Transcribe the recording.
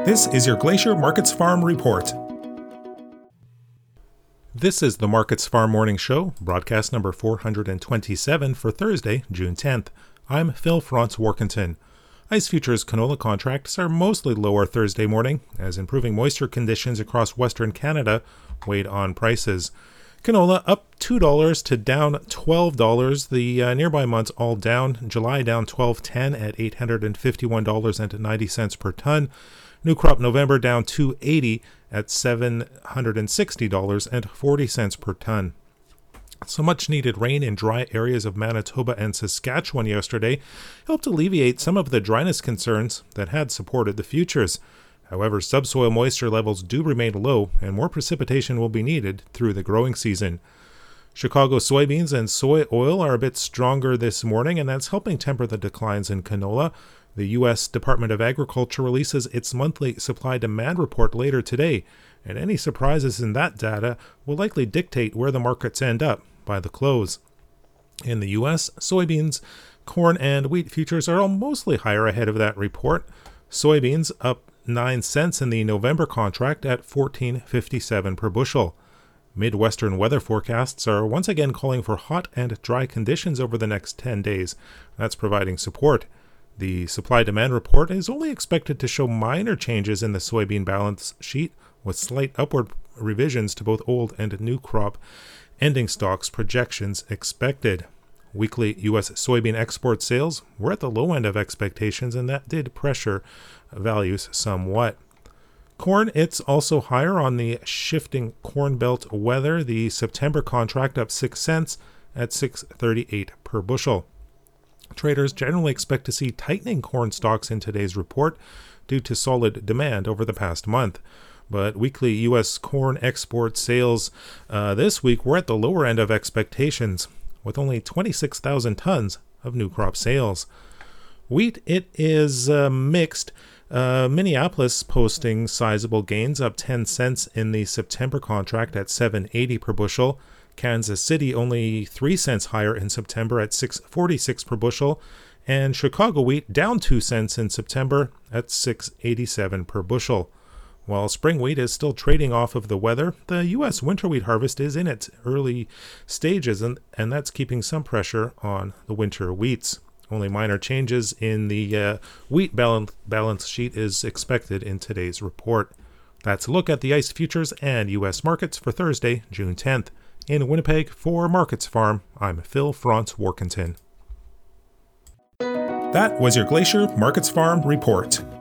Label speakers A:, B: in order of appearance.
A: This is your Glacier Markets Farm Report. This is the Markets Farm Morning Show, broadcast number 427 for Thursday, June 10th. I'm Phil Franz-Warkentin. ICE futures canola contracts are mostly lower Thursday morning, as improving moisture conditions across Western Canada weighed on prices. Canola up $2 to down $12. The nearby months all down. July down $12.10 at $851.90 per ton. New crop November down $2.80 at $760.40 per ton. So much needed rain in dry areas of Manitoba and Saskatchewan yesterday helped alleviate some of the dryness concerns that had supported the futures. However, subsoil moisture levels do remain low and more precipitation will be needed through the growing season. Chicago soybeans and soy oil are a bit stronger this morning, and that's helping temper the declines in canola. The U.S. Department of Agriculture releases its monthly supply-demand report later today, and any surprises in that data will likely dictate where the markets end up by the close. In the U.S., soybeans, corn, and wheat futures are all mostly higher ahead of that report. Soybeans up 9 cents in the November contract at $14.57 per bushel. Midwestern weather forecasts are once again calling for hot and dry conditions over the next 10 days. That's providing support. The supply-demand report is only expected to show minor changes in the soybean balance sheet, with slight upward revisions to both old and new crop ending stocks projections expected. Weekly U.S. soybean export sales were at the low end of expectations, and that did pressure values somewhat. Corn, it's also higher on the shifting Corn Belt weather. The September contract up 6 cents at $6.38 per bushel. Traders generally expect to see tightening corn stocks in today's report due to solid demand over the past month. But weekly U.S. corn export sales this week were at the lower end of expectations, with only 26,000 tons of new crop sales. Wheat, it is mixed. Minneapolis posting sizable gains, up 10 cents in the September contract at $7.80 per bushel. Kansas City only 3 cents higher in September at $6.46 per bushel, and Chicago wheat down 2 cents in September at $6.87 per bushel. While spring wheat is still trading off of the weather, the U.S. winter wheat harvest is in its early stages, and that's keeping some pressure on the winter wheats. Only minor changes in the wheat balance sheet is expected in today's report. That's a look at the ICE futures and U.S. markets for Thursday, June 10th. In Winnipeg, for Markets Farm, I'm Phil Franz-Warkentin. That was your Glacier Markets Farm Report.